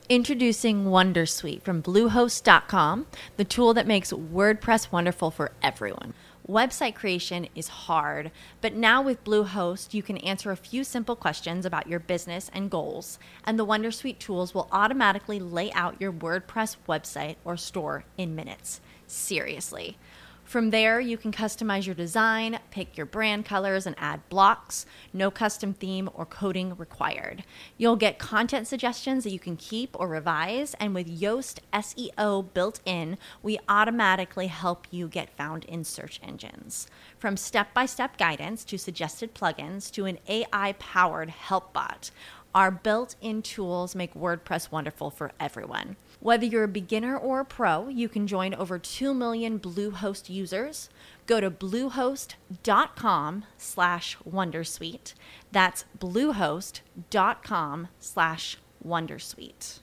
Introducing Wondersuite from Bluehost.com, the tool that makes WordPress wonderful for everyone. Website creation is hard, but now with Bluehost, you can answer a few simple questions about your business and goals, and the Wondersuite tools will automatically lay out your WordPress website or store in minutes. Seriously. From there, you can customize your design, pick your brand colors, and add blocks. No custom theme or coding required. You'll get content suggestions that you can keep or revise, and with Yoast SEO built in, we automatically help you get found in search engines. From step-by-step guidance to suggested plugins to an AI-powered help bot, our built-in tools make WordPress wonderful for everyone. Whether you're a beginner or a pro, you can join over 2 million Bluehost users. Go to bluehost.com/wondersuite. That's bluehost.com/wondersuite.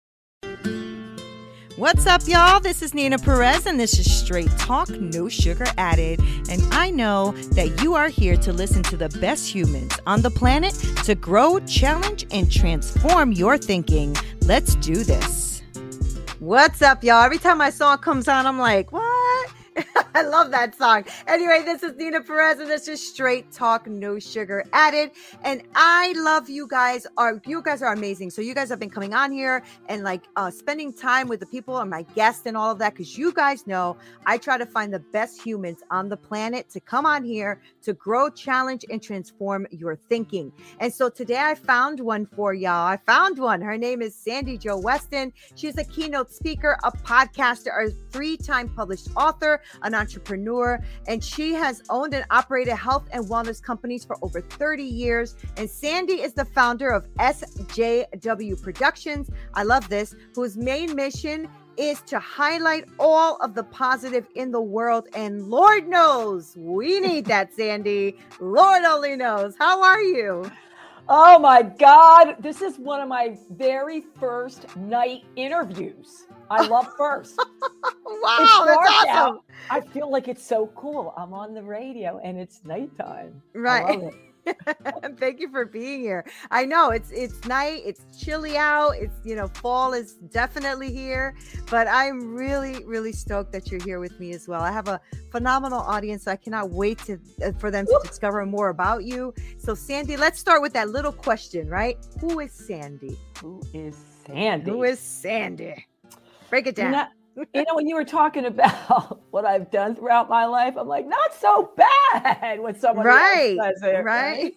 What's up, y'all? This is Nina Perez, and this is Straight Talk, No Sugar Added. And I know that you are here to listen to the best humans on the planet to grow, challenge, and transform your thinking. Let's do this. What's up, y'all? Every time my song comes on, I'm like, what? I love that song. Anyway, this is Nina Perez, and this is Straight Talk, No Sugar Added. And I love you guys. You guys are amazing. So you guys have been coming on here and spending time with the people and my guests and all of that, because you guys know I try to find the best humans on the planet to come on here to grow, challenge, and transform your thinking. And so today I found one for y'all. I found one. Her name is Sandy Jo Weston. She's a keynote speaker, a podcaster, a 3-time published author, an entrepreneur, and she has owned and operated health and wellness companies for over 30 years. And Sandy is the founder of SJW Productions. I love this, whose main mission is to highlight all of the positive in the world. And Lord knows we need that, Sandy. Lord only knows. How are you? Oh my God. This is one of my very first night interviews. I love first. Wow, that's awesome. Out. I feel like it's so cool. I'm on the radio and it's nighttime. Right. I love it. Thank you for being here. I know it's night, it's chilly out, it's fall is definitely here, but I'm really, really stoked that you're here with me as well. I have a phenomenal audience, so I cannot wait for them to discover more about you. So Sandy, let's start with that little question, right? Who is Sandy? Who is Sandy? Who is Sandy? Break it down. When you were talking about what I've done throughout my life, I'm like, not so bad when someone else says it, right?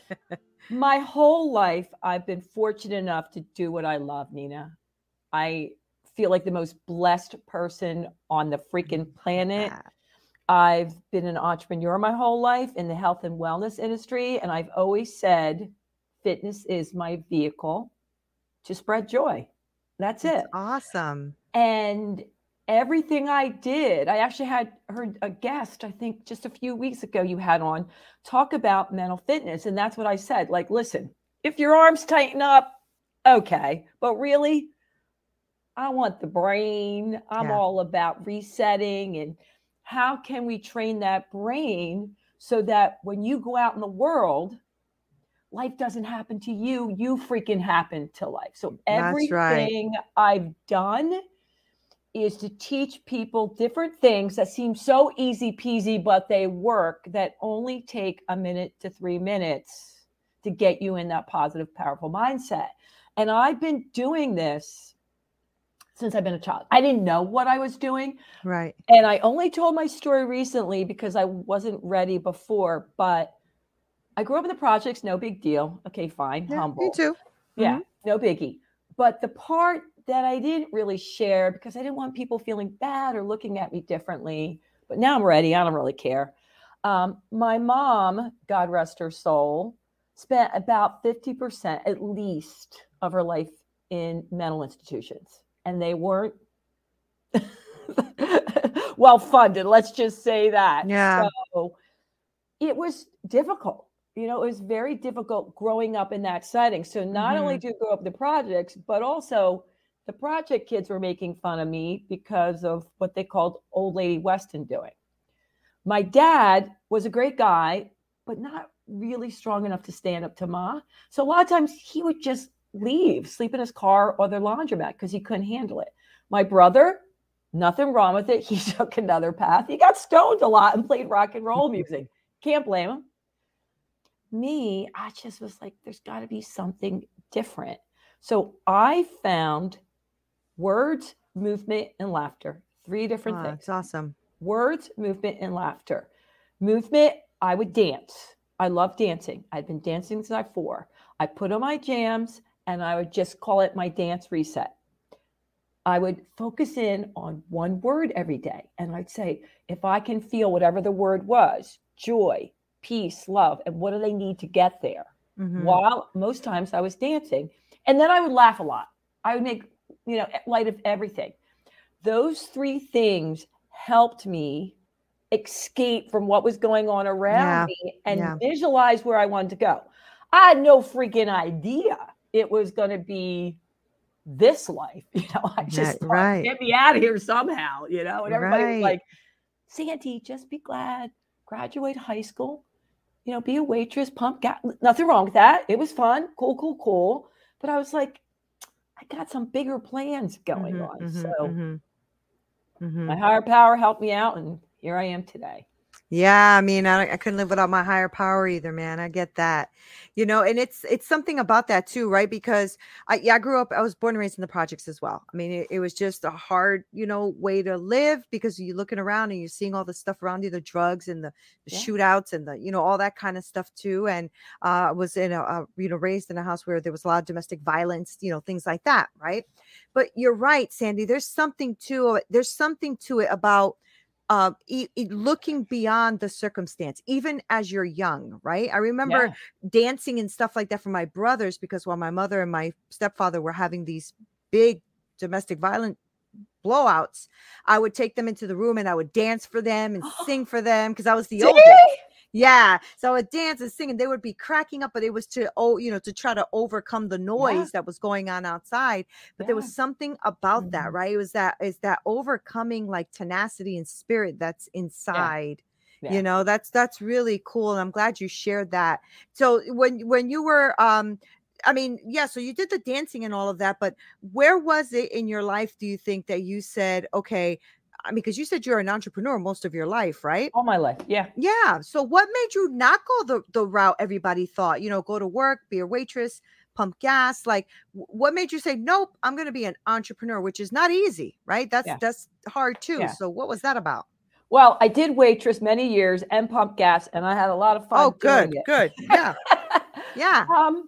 My whole life, I've been fortunate enough to do what I love, Nina. I feel like the most blessed person on the freaking planet. I've been an entrepreneur my whole life in the health and wellness industry, and I've always said fitness is my vehicle to spread joy. That's it. Awesome. And everything I did, I actually heard a guest, I think just a few weeks ago you had on, talk about mental fitness. And that's what I said. Like, listen, if your arms tighten up, okay. But really, I want the brain. I'm all about resetting. And how can we train that brain so that when you go out in the world, life doesn't happen to you, you freaking happen to life. So everything I've done is to teach people different things that seem so easy peasy, but they work, that only take 1 minute to 3 minutes to get you in that positive, powerful mindset. And I've been doing this since I've been a child. I didn't know what I was doing. Right. And I only told my story recently because I wasn't ready before, but I grew up in the projects, no big deal. Okay, fine, humble. Me too. Yeah, no biggie. But the part that I didn't really share, because I didn't want people feeling bad or looking at me differently, but now I'm ready. I don't really care. My mom, God rest her soul, spent about 50% at least of her life in mental institutions. And they weren't well funded. Let's just say that. Yeah. So it was difficult. It was very difficult growing up in that setting. So not only did I grow up in the projects, but also the project kids were making fun of me because of what they called old lady Weston doing. My dad was a great guy, but not really strong enough to stand up to Ma. So a lot of times he would just leave, sleep in his car or the laundromat because he couldn't handle it. My brother, nothing wrong with it. He took another path. He got stoned a lot and played rock and roll music. Can't blame him. Me, I just was like, there's got to be something different. So I found words, movement, and laughter. 3 different things. That's awesome. Words, movement, and laughter. Movement, I would dance. I love dancing. I'd been dancing since I was 4. I put on my jams and I would just call it my dance reset. I would focus in on one word every day. And I'd say, if I can feel whatever the word was, joy, peace, love, and what do they need to get there? While most times I was dancing. And then I would laugh a lot. I would make, light of everything. Those 3 things helped me escape from what was going on around me and visualize where I wanted to go. I had no freaking idea it was going to be this life. I just thought, get me out of here somehow, and everybody was like, Sandy, just be glad, graduate high school, be a waitress, pump gas. Nothing wrong with that. It was fun. Cool. But I was like, I got some bigger plans going on. My higher power helped me out, and here I am today. Yeah, I mean, I couldn't live without my higher power either, man. I get that, and it's something about that too, right? Because I grew up, I was born and raised in the projects as well. I mean, it was just a hard, way to live because you're looking around and you're seeing all the stuff around you, the drugs and the shootouts and the, all that kind of stuff too. And I was in raised in a house where there was a lot of domestic violence, things like that, right? But you're right, Sandy. There's something to it about looking beyond the circumstance, even as you're young, right? I remember dancing and stuff like that for my brothers because while my mother and my stepfather were having these big domestic violence blowouts, I would take them into the room and I would dance for them and sing for them because I was the oldest. Yeah. So I would dance and sing and they would be cracking up, but it was to try to overcome the noise that was going on outside. But there was something about that, right? It was that overcoming like tenacity and spirit that's inside. Yeah. That's really cool. And I'm glad you shared that. So when you were, so you did the dancing and all of that, but where was it in your life, do you think, that you said, okay, because you said you're an entrepreneur most of your life, right? All my life. Yeah. Yeah. So what made you not go the route everybody thought, go to work, be a waitress, pump gas? Like what made you say, nope, I'm going to be an entrepreneur, which is not easy, right? That's hard too. Yeah. So what was that about? Well, I did waitress many years and pump gas and I had a lot of fun. Oh, good. Yeah. Yeah.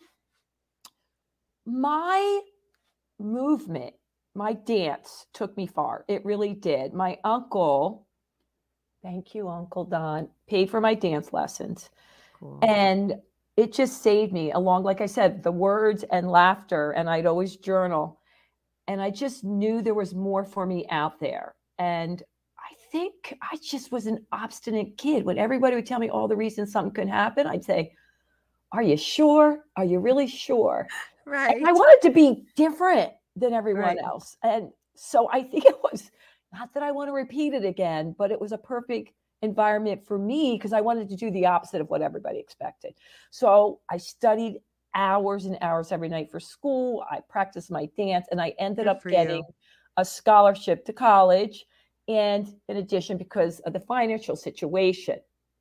My movement, my dance took me far. It really did. My uncle, thank you, Uncle Don, paid for my dance lessons. Cool. And it just saved me along, like I said, the words and laughter. And I'd always journal. And I just knew there was more for me out there. And I think I just was an obstinate kid. When everybody would tell me all the reasons something could happen, I'd say, are you sure? Are you really sure? Right. And I wanted to be different than everyone else. And so I think it was not that I want to repeat it again, but it was a perfect environment for me because I wanted to do the opposite of what everybody expected. So I studied hours and hours every night for school. I practiced my dance and I ended up getting a scholarship to college. And in addition, because of the financial situation,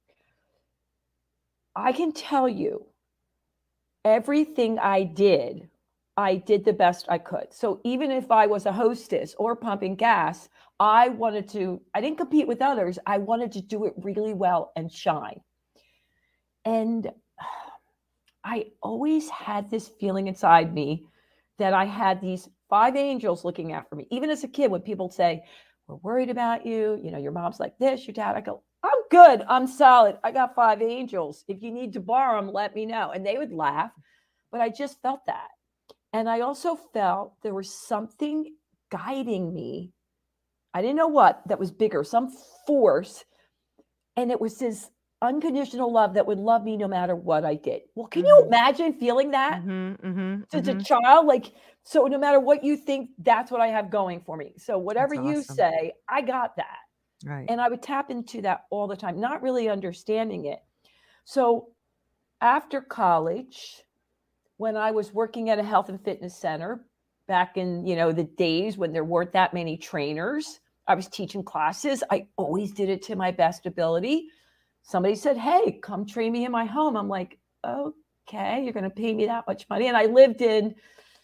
I can tell you everything I did the best I could. So even if I was a hostess or pumping gas, I didn't compete with others. I wanted to do it really well and shine. And I always had this feeling inside me that I had these 5 angels looking out for me. Even as a kid, when people say, we're worried about you, your mom's like this, your dad, I go, I'm good. I'm solid. I got 5 angels. If you need to borrow them, let me know. And they would laugh, but I just felt that. And I also felt there was something guiding me. I didn't know what, that was bigger, some force. And it was this unconditional love that would love me no matter what I did. Well, can you imagine feeling that as a child? Like, so no matter what you think, that's what I have going for me. So whatever you say, I got that. Right. And I would tap into that all the time, not really understanding it. So after college, when I was working at a health and fitness center back in, the days when there weren't that many trainers. I was teaching classes. I always did it to my best ability. Somebody said, hey, come train me in my home. I'm like, okay, you're going to pay me that much money. And I lived in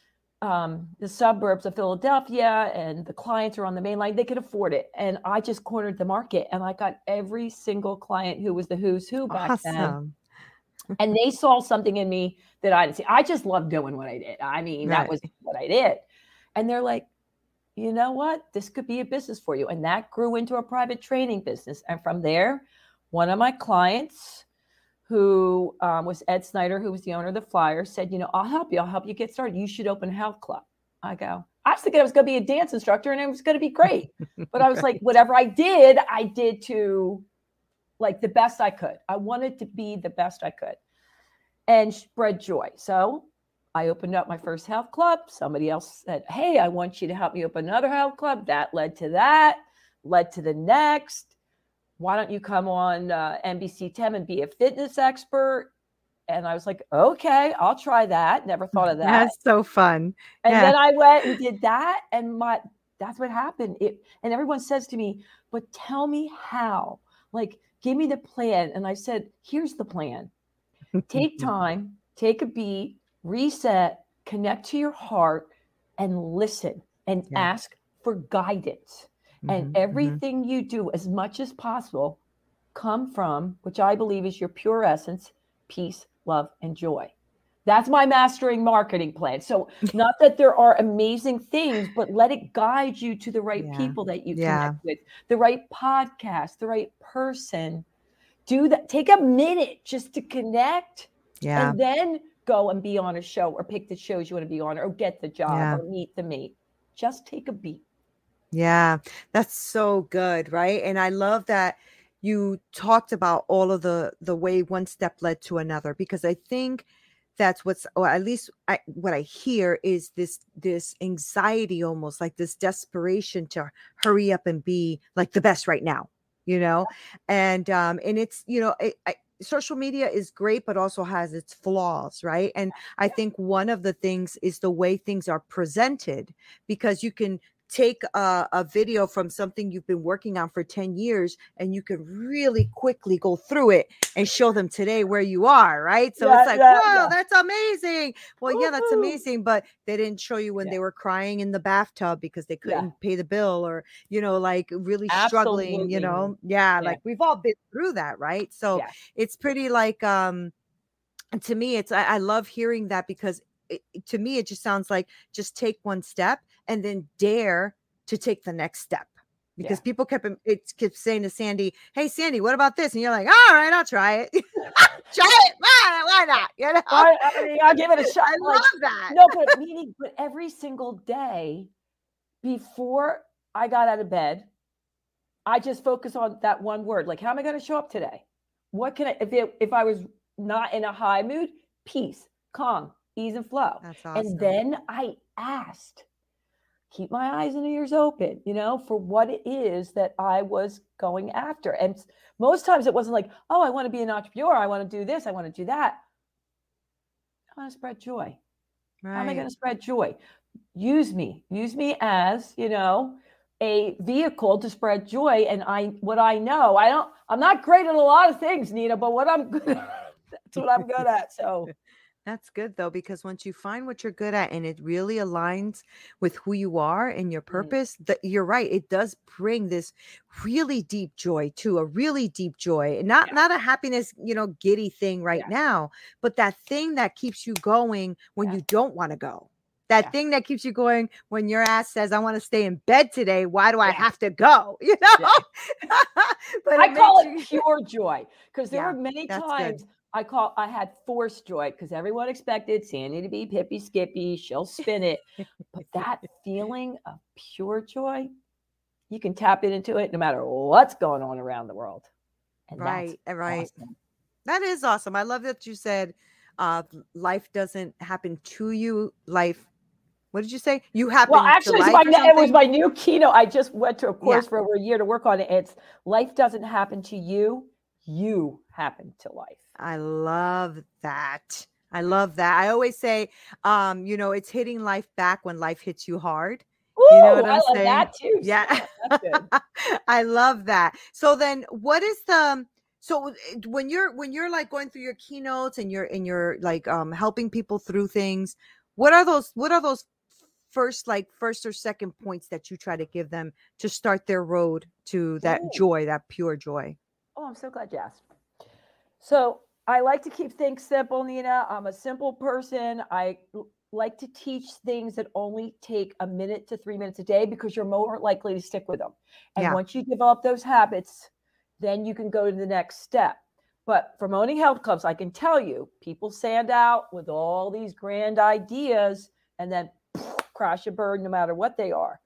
the suburbs of Philadelphia, and the clients are on the main line. They could afford it. And I just cornered the market, and I got every single client who was the who's who back then. And they saw something in me that I didn't see. I just loved doing what I did. I mean, that was what I did. And they're like, you know what? This could be a business for you. And that grew into a private training business. And from there, one of my clients, who was Ed Snyder, who was the owner of the Flyer, said, I'll help you. I'll help you get started. You should open a health club. I was thinking I was going to be a dance instructor and it was going to be great. But I was like, whatever I did to like the best I could. I wanted to be the best I could and spread joy. So I opened up my first health club. Somebody else said, hey, I want you to help me open another health club. That led to the next. Why don't you come on NBC 10 and be a fitness expert? And I was like, okay, I'll try that. Never thought of that. That's so fun. And then I went and did that. And that's what happened. And everyone says to me, but tell me how, like, give me the plan. And I said, here's the plan. Take time, take a beat, reset, connect to your heart, and listen and ask for guidance. And everything you do, as much as possible, come from, which I believe is your pure essence, peace, love, and joy. That's my mastering marketing plan. So not that there are amazing things, but let it guide you to the right people that you connect with, the right podcast, the right person. Do that. Take a minute just to connect and then go and be on a show or pick the shows you want to be on or get the job or meet the mate. Just take a beat. Yeah, that's so good, right? And I love that you talked about all of the way one step led to another, because I think that's or at least what I hear is this anxiety, almost like this desperation to hurry up and be like the best right now, and it's, social media is great, but also has its flaws, right? And I think one of the things is the way things are presented, because you can take a video from something you've been working on for 10 years and you can really quickly go through it and show them today where you are, right? So it's like, whoa, that's amazing. Well, that's amazing, but they didn't show you when they were crying in the bathtub because they couldn't pay the bill, or, like really struggling, like we've all been through that, right? So it's pretty like, to me, I love hearing that, because to me, it just sounds like just take one step and then dare to take the next step, because people kept saying to Sandy, hey, Sandy, what about this? And you're like, all right, I'll try it. Try it. Why not? I'll give it a shot. I love that. No, but every single day before I got out of bed, I just focus on that one word. Like, how am I going to show up today? What can if I was not in a high mood, peace, calm, ease and flow. That's awesome. And then I asked, keep my eyes and ears open, for what it is that I was going after. And most times it wasn't like, oh, I want to be an entrepreneur. I want to do this. I want to do that. I want to spread joy. Right. How am I going to spread joy? Use me as, a vehicle to spread joy. And what I know, I'm not great at a lot of things, Nina, but what I'm good at, that's what I'm good at. So that's good, though, because once you find what you're good at and it really aligns with who you are and your purpose, that you're right. It does bring this really deep joy, too, a really deep joy, not a happiness, giddy thing right now, but that thing that keeps you going when you don't want to go. That thing that keeps you going when your ass says, I want to stay in bed today. Why do I have to go? But I call it pure joy, because there were many times I had forced joy, because everyone expected Sandy to be Pippy Skippy. She'll spin it. But that feeling of pure joy, you can tap into it no matter what's going on around the world. And right. Awesome. That is awesome. I love that you said life doesn't happen to you. What did you say? You happen to actually, life it was my new keynote. I just went to a course for over a year to work on it. It's life doesn't happen to you. You happen to life. I love that. I love that. I always say, it's hitting life back when life hits you hard. You know Ooh, what I I'm love saying? that too. Yeah. Smart. That's good. I love that. So then what is when you're like going through your keynotes and you're like helping people through things, what are those first or second points that you try to give them to start their road to that Ooh. joy, that pure joy? Oh, I'm so glad you asked. So I like to keep things simple, Nina. I'm a simple person. Like to teach things that only take a minute to 3 minutes a day because you're more likely to stick with them. And Yeah. once you develop those habits, then you can go to the next step. But from owning health clubs, I can tell you, people stand out with all these grand ideas and then crash and burn no matter what they are.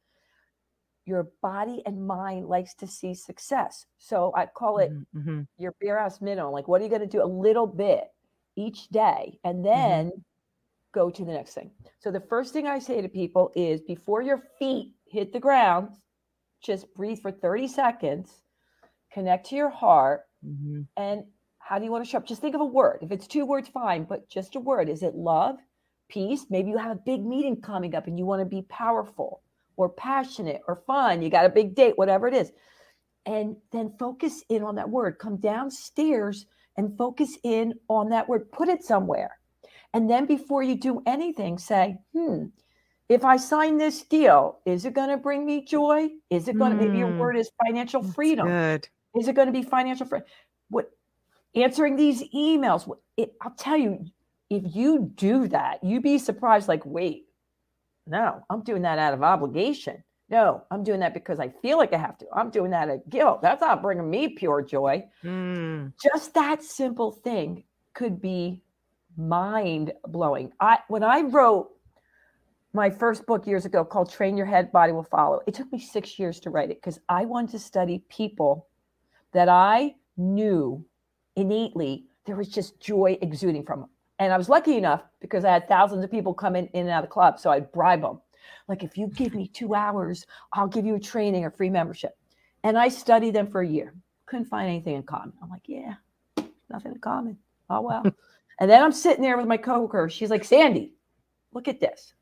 Your body and mind likes to see success. So I call it Mhm, mhm, your bare ass minimum. Like, what are you going to do? A little bit each day, and mhm, then go to the next thing. So the first thing I say to people is before your feet hit the ground, just breathe for 30 seconds, connect to your heart, mhm. and how do you want to show up? Just think of a word. If it's 2 words, fine, but just a word. Is it love, peace? Maybe you have a big meeting coming up and you want to be powerful or passionate or fun. You got a big date, whatever it is. And then focus in on that word. Come downstairs and focus in on that word. Put it somewhere. And then before you do anything, say, if I sign this deal, is it going to bring me joy? Is it going to, maybe your Mm, word is financial that's freedom. good. Is it going to be financial freedom? What, answering these emails, I'll tell you, if you do that, you'd be surprised, like, wait, no, I'm doing that out of obligation. No, I'm doing that because I feel like I have to. I'm doing that out of guilt. That's not bringing me pure joy. Mm, Just that simple thing could be mind blowing. When I wrote my first book years ago called Train Your Head, Body Will Follow, it took me 6 years to write it because I wanted to study people that I knew innately there was just joy exuding from them. And I was lucky enough because I had thousands of people come in and out of the club. So I'd bribe them. Like, if you give me 2 hours, I'll give you a training or free membership. And I studied them for a year. Couldn't find anything in common. I'm like, yeah, nothing in common. Oh, well. And then I'm sitting there with my coworker. She's like, Sandy, look at this.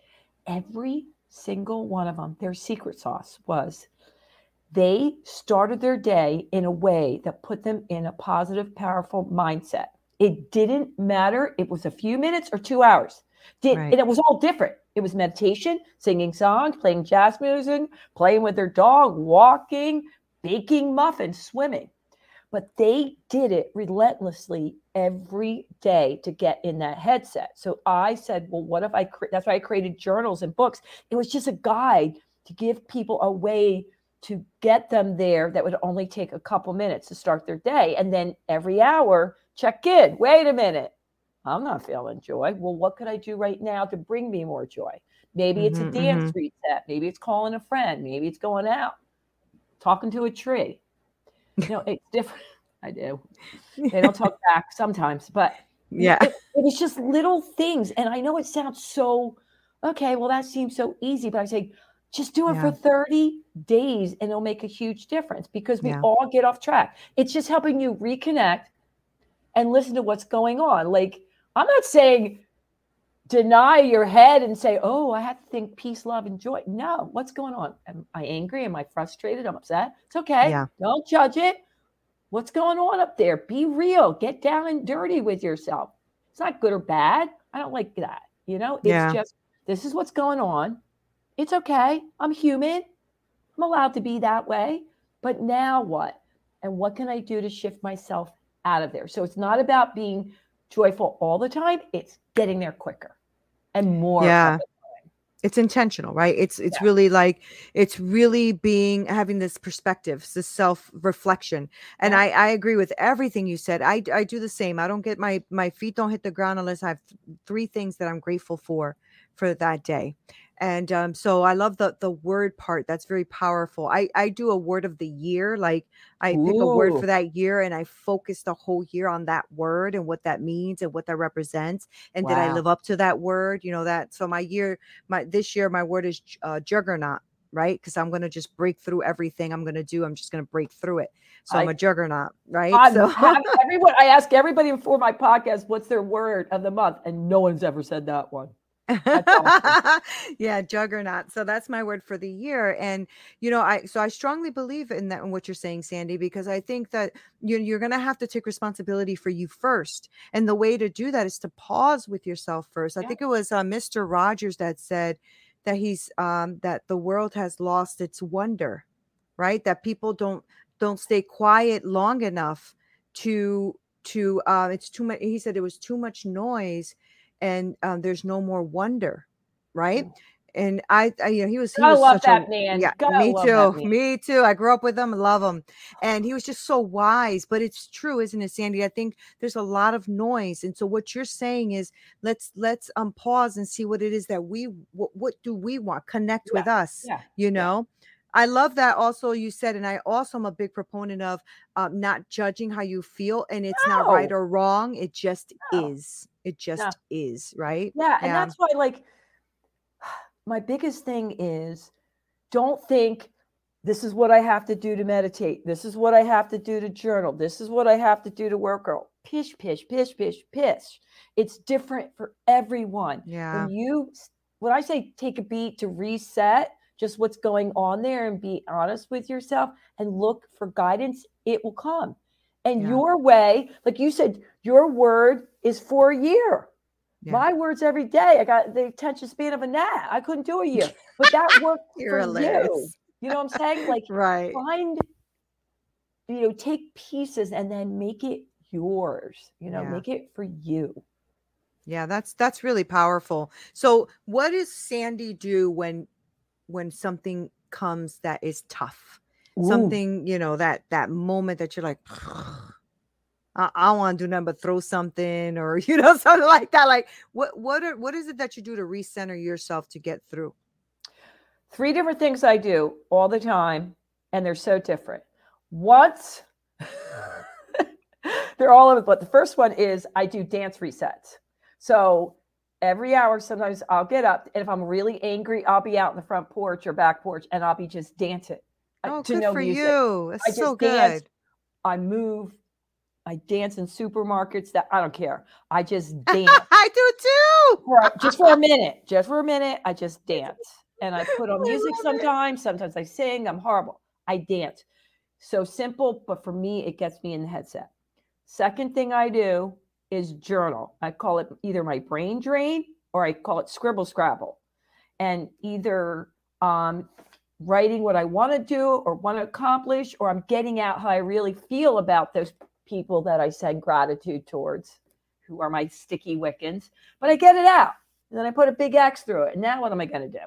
Every single one of them, their secret sauce was they started their day in a way that put them in a positive, powerful mindset. It didn't matter. It was a few minutes or 2 hours. And right. it was all different. It was meditation, singing songs, playing jazz music, playing with their dog, walking, baking muffins, swimming. But they did it relentlessly every day to get in that headset. So I said, well, what if that's why I created journals and books. It was just a guide to give people a way to get them there that would only take a couple minutes to start their day. And then every hour, check in. Wait a minute. I'm not feeling joy. Well, what could I do right now to bring me more joy? Maybe it's a Mhm, dance mhm. reset. Maybe it's calling a friend. Maybe it's going out, talking to a tree. It's different. I do. They don't talk back sometimes, but Yeah. it was just little things. And I know it sounds so, okay, well, that seems so easy, but I say, just do it for Yeah. 30 days and it'll make a huge difference because we Yeah. all get off track. It's just helping you reconnect and listen to what's going on. Like, I'm not saying deny your head and say, oh, I have to think peace, love, and joy. No, what's going on? Am I angry? Am I frustrated? I'm upset. It's okay. Yeah. Don't judge it. What's going on up there? Be real. Get down and dirty with yourself. It's not good or bad. I don't like that. It's Yeah. just, this is what's going on. It's okay. I'm human. I'm allowed to be that way. But now what? And what can I do to shift myself out of there? So it's not about being joyful all the time. It's getting there quicker and more of Yeah. it. It's intentional, right? It's Yeah. really like it's really being having this perspective, this self-reflection. And Yeah. I agree with everything you said. I do the same. I don't get my feet don't hit the ground unless I have three things that I'm grateful for that day. And so I love the word part. That's very powerful. I do a word of the year. Like I pick a word Ooh. for that year and I focus the whole year on that word and what that means and what that represents. And did I Wow. live up to that word? That so my this year my word is juggernaut. right? Because I'm going to just break through everything I'm going to do. I'm just going to break through it. So I'm a juggernaut, right? I ask everybody before my podcast, what's their word of the month? And no one's ever said that one. Yeah, juggernaut. So that's my word for the year. And, you know, I strongly believe in that, in what you're saying, Sandy, because I think that you're going to have to take responsibility for you first. And the way to do that is to pause with yourself first. I think it was Mr. Rogers that said that that the world has lost its wonder, right? That people don't stay quiet long enough to it's too much. He said it was too much noise, and there's no more wonder, right? And I he was love such that man. Yeah, me too. I grew up with him, love him, and he was just so wise. But it's true, isn't it, Sandy? I think there's a lot of noise, and so what you're saying is let's pause and see what it is that what do we want? Connect with us, you know. I love that also you said, and I also am a big proponent of not judging how you feel, and it's not right or wrong. It just is. It just is, right? Yeah. And that's why, like, my biggest thing is, don't think this is what I have to do to meditate. This is what I have to do to journal. This is what I have to do to work out. Pish, pish, pish, pish, pish. It's different for everyone. Yeah. When I say take a beat to reset just what's going on there and be honest with yourself and look for guidance, it will come. And your way, like you said, your word is for a year. Yeah. My words every day. I got the attention span of a gnat. I couldn't do a year, but that worked for hilarious. You. You know what I'm saying? Like, find, take pieces and then make it yours. Make it for you. Yeah, that's really powerful. So, what does Sandy do when something comes that is tough? Ooh. Something, that moment that you're like, I don't want to do nothing but throw something, or something like that. Like, what is it that you do to recenter yourself to get through? 3 different things I do all the time, and they're so different. Once they're all over, but the first one is I do dance resets. So every hour, sometimes I'll get up, and if I'm really angry, I'll be out in the front porch or back porch, and I'll be just dancing. Oh, good for you. That's so good. Dance, I move. I dance in supermarkets. That I don't care. I just dance. I do too. Just for a minute. I just dance, and I put on music sometimes. Sometimes I sing. I'm horrible. I dance. So simple, but for me, it gets me in the headset. Second thing I do is journal. I call it either my brain drain or I call it scribble scrabble, and either writing what I want to do or want to accomplish, or I'm getting out how I really feel about those people that I said gratitude towards, who are my sticky Wiccans, but I get it out, and then I put a big X through it. And now what am I going to do?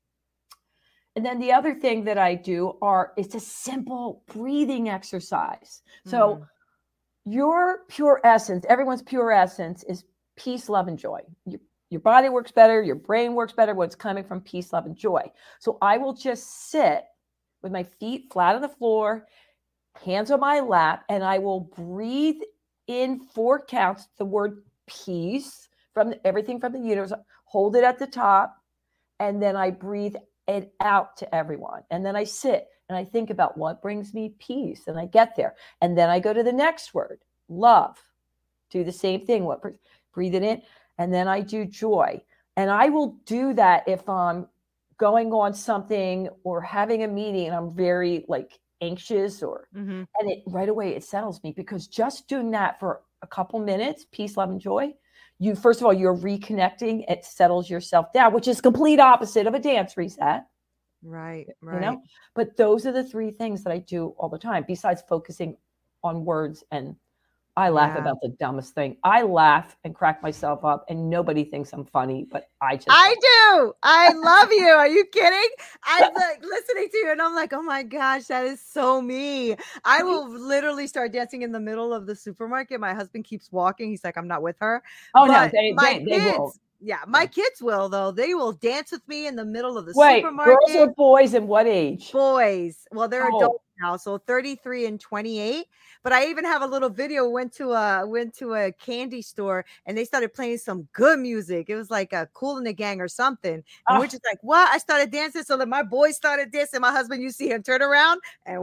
And then the other thing that I do it's a simple breathing exercise. So your pure essence, everyone's pure essence, is peace, love, and joy. Your body works better. Your brain works better when it's coming from peace, love, and joy. So I will just sit with my feet flat on the floor, hands on my lap, and I will breathe in 4 counts the word peace from everything from the universe, hold it at the top, and then I breathe it out to everyone. And then I sit and I think about what brings me peace, and I get there. And then I go to the next word, love. Do the same thing. Breathe it in. And then I do joy. And I will do that if I'm going on something or having a meeting and I'm very anxious and it right away, it settles me, because just doing that for a couple minutes, peace, love, and joy, first of all, you're reconnecting. It settles yourself down, which is complete opposite of a dance reset. Right. But those are the 3 things that I do all the time, besides focusing on words. And I laugh about the dumbest thing. I laugh and crack myself up, and nobody thinks I'm funny, but I do. I love you. Are you kidding? I'm listening to you, and I'm like, oh my gosh, that is so me. I will literally start dancing in the middle of the supermarket. My husband keeps walking. He's like, I'm not with her. Oh, but no, they will. Yeah, my kids will, though. They will dance with me in the middle of the supermarket. Girls or boys, and what age? Boys. Well, they're adults now. So 33 and 28. But I even have a little video. Went to a candy store and they started playing some good music. It was like a Kool and the Gang or something. And we're just like, what? I started dancing. So that my boys started dancing. My husband, you see him turn around and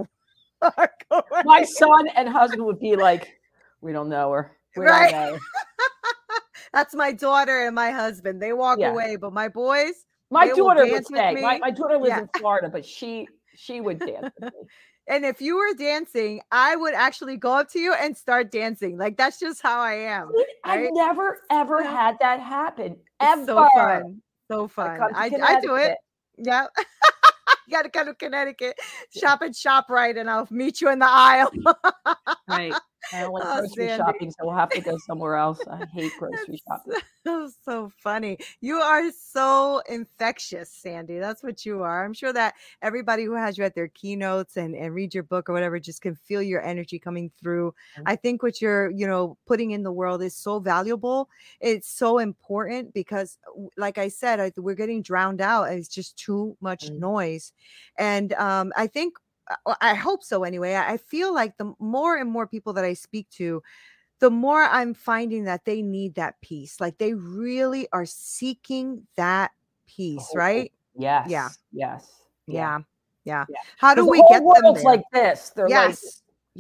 my son and husband would be like, we don't know her. Right. Don't know her. That's my daughter and my husband. They walk away, but my boys, my daughter would stay. My daughter lives in Florida, but she would dance with me. And if you were dancing, I would actually go up to you and start dancing. Like, that's just how I am. Right? I've never, ever had that happen. Ever. So fun. So fun. I do it. Yeah. You got to come to Connecticut, shop at ShopRite, and I'll meet you in the aisle. Right. I don't like grocery shopping, so we'll have to go somewhere else. I hate grocery shopping. So funny. You are so infectious, Sandy. That's what you are. I'm sure that everybody who has you at their keynotes and read your book or whatever just can feel your energy coming through. Mm-hmm. I think what you're, putting in the world is so valuable. It's so important because, like I said, we're getting drowned out. It's just too much noise. And I think, I hope so anyway. I feel like the more and more people that I speak to, the more I'm finding that they need that peace. Like they really are seeking that peace, right? Yes. Yeah. Yes. Yeah. How do we get them there? Like this. They're yes.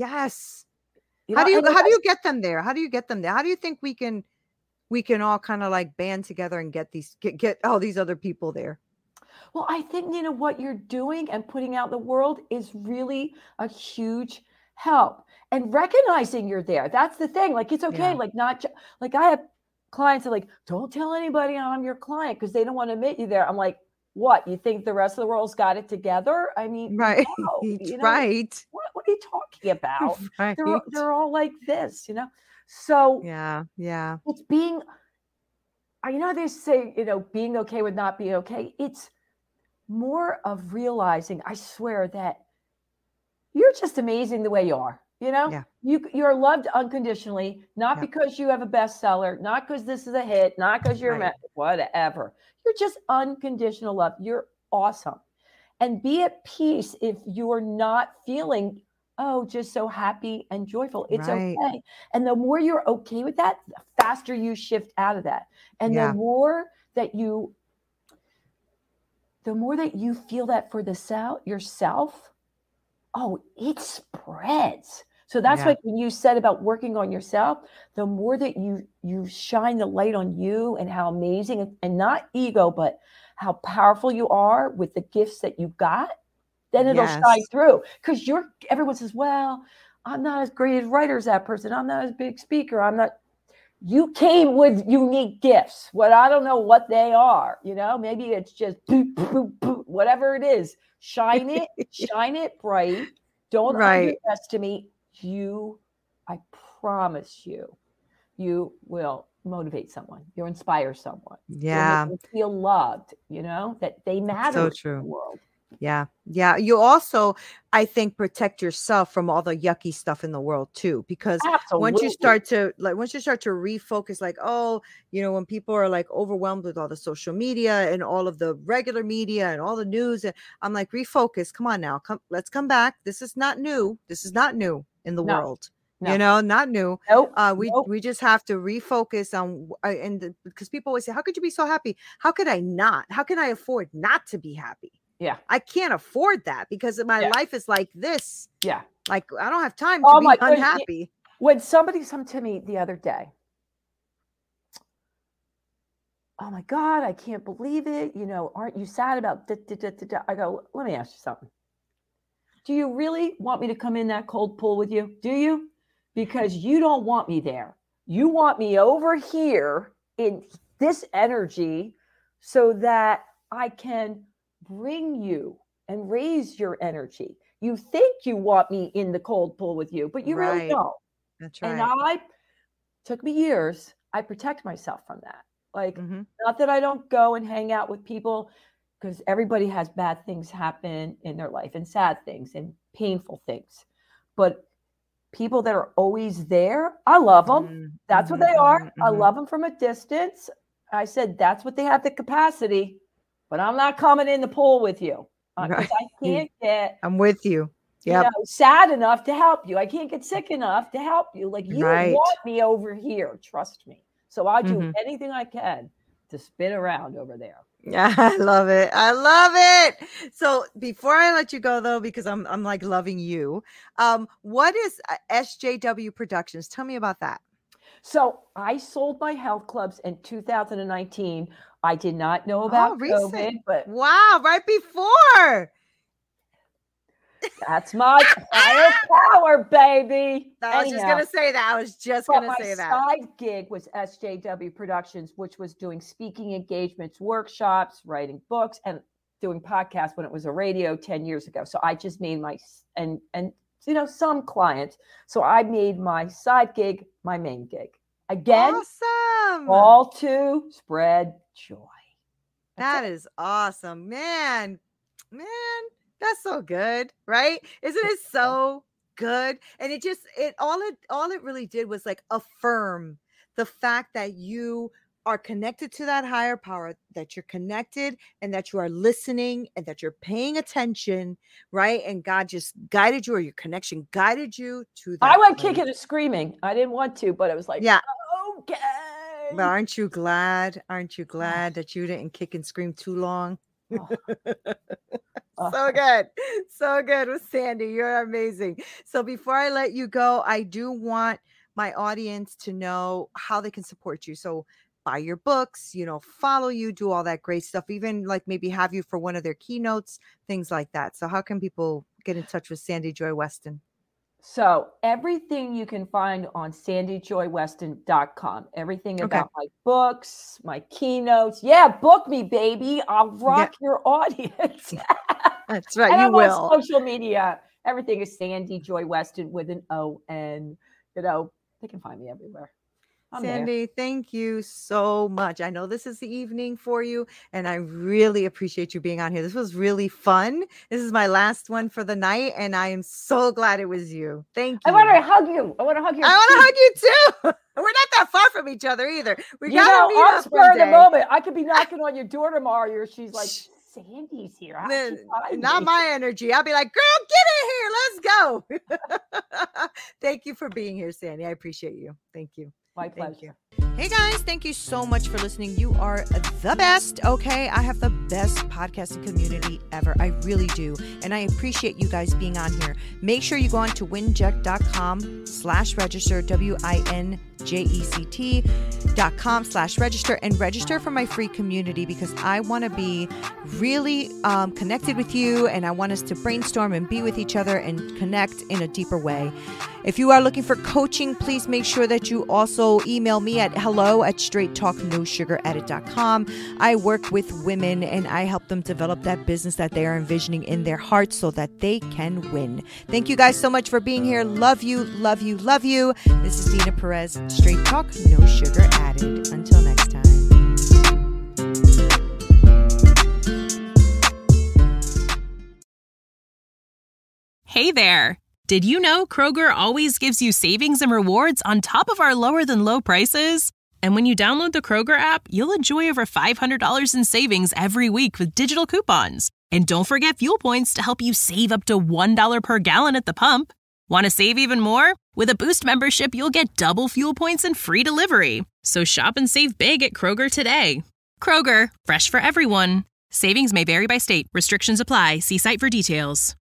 How do you get them there? How do you get them there? How do you think we can all kind of like band together and get all these other people there? Well, I think, what you're doing and putting out in the world is really a huge help. And recognizing you're there. That's the thing. Like, it's okay. Like, not like I have clients that are like, don't tell anybody I'm your client because they don't want to admit you there. I'm like, what? You think the rest of the world's got it together? I mean, right. No, Right. What are you talking about? Right. They're all like this, So yeah. It's being, they say, being okay with not being okay. It's more of realizing, I swear, that you're just amazing the way you are. You're loved unconditionally, not because you have a bestseller, not because this is a hit, not because you're whatever. You're just unconditional love. You're awesome. And be at peace if you're not feeling, just so happy and joyful. It's okay. And the more you're okay with that, the faster you shift out of that. And the more that you feel that for yourself, it spreads. So that's like when you said about working on yourself, the more that you shine the light on you and how amazing and not ego, but how powerful you are with the gifts that you've got, then it'll shine through. Because everyone says, well, I'm not as great a writer as that person. I'm not as big speaker. You came with unique gifts. I don't know what they are, maybe it's just boop, boop, boop, whatever it is. Shine it bright. Don't underestimate you. I promise you will motivate someone. You'll inspire someone. Yeah. You'll make them feel loved, that they matter so true. in the world. Yeah. You also, I think, protect yourself from all the yucky stuff in the world too, because once you start to refocus, like, when people are like overwhelmed with all the social media and all of the regular media and all the news, and I'm like, refocus. Come on now. Let's come back. This is not new. This is not new in the world. No. Not new. Nope. We just have to refocus on, because people always say, how could you be so happy? How could I not? How can I afford not to be happy? Yeah. I can't afford that because my life is like this. Yeah. Like, I don't have time to be unhappy. When somebody came to me the other day, oh my God, I can't believe it. Aren't you sad about da? I go, let me ask you something. Do you really want me to come in that cold pool with you? Do you? Because you don't want me there. You want me over here in this energy so that I can bring you and raise your energy. You think you want me in the cold pool with you, but you really don't. That's right. And took me years. I protect myself from that. Like, not that I don't go and hang out with people, because everybody has bad things happen in their life and sad things and painful things. But people that are always there, I love them. That's what they are. I love them from a distance. I said, that's what they have the capacity. But I'm not coming in the pool with you because I can't get. I'm with you. sad enough to help you. I can't get sick enough to help you. Like you want me over here. Trust me. So I'll do anything I can to spin around over there. Yeah, I love it. I love it. So before I let you go though, because I'm like loving you. What is SJW Productions? Tell me about that. So I sold my health clubs in 2019. I did not know about COVID, but wow, right before. That's my higher power, baby. I was just going to say that. My side gig was SJW Productions, which was doing speaking engagements, workshops, writing books, and doing podcasts when it was a radio 10 years ago. So I just made some clients. So I made my side gig my main gig. Again, awesome. All to spread joy. That is awesome, man. That's so good, right? Isn't it so good? And all it really did was like affirm the fact that you are connected to that higher power, that you're connected and that you are listening and that you're paying attention, right? And God just guided you, or your connection guided you to that. I went kicking and screaming. I didn't want to, but it was like, okay. But aren't you glad? Aren't you glad that you didn't kick and scream too long? So good with Sandy. You're amazing. So before I let you go, I do want my audience to know how they can support you. So buy your books, follow you, do all that great stuff, even like maybe have you for one of their keynotes, things like that. So how can people get in touch with Sandy Joy Weston? So everything you can find on sandyjoyweston.com. Everything about my books, my keynotes. Yeah, book me, baby. I'll rock your audience. That's right. And you I'm will. on social media. Everything is Sandy Joy Weston with an O-N. They can find me everywhere. Sandy, thank you so much. I know this is the evening for you, and I really appreciate you being on here. This was really fun. This is my last one for the night, and I am so glad it was you. Thank you. I want to hug you. I want to hug you. I want to hug you too. We're not that far from each other either. We gotta meet I'm up spur of the moment. I could be knocking on your door tomorrow. She's like, Sandy's here. Not my energy. I'll be like, girl, get in here. Let's go. Thank you for being here, Sandy. I appreciate you. Thank you. My pleasure. Hey guys, thank you so much for listening. You are the best. Okay. I have the best podcasting community ever. I really do. And I appreciate you guys being on here. Make sure you go on to winject.com/register, winject.com/register, and register for my free community, because I want to be really connected with you, and I want us to brainstorm and be with each other and connect in a deeper way. If you are looking for coaching, please make sure that you also email me at hello@straighttalknosugaradded.com. I work with women and I help them develop that business that they are envisioning in their hearts so that they can win. Thank you guys so much for being here. Love you, love you, love you. This is Nina Perez, Straight Talk, No Sugar Added. Until next time. Hey there. Did you know Kroger always gives you savings and rewards on top of our lower than low prices? And when you download the Kroger app, you'll enjoy over $500 in savings every week with digital coupons. And don't forget fuel points to help you save up to $1 per gallon at the pump. Want to save even more? With a Boost membership, you'll get double fuel points and free delivery. So shop and save big at Kroger today. Kroger, fresh for everyone. Savings may vary by state. Restrictions apply. See site for details.